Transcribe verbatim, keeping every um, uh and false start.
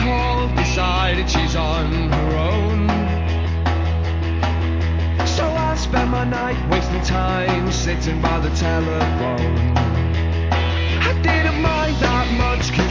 called, decided she's on her own. So I spent my night wasting time sitting by the telephone. I didn't mind that much.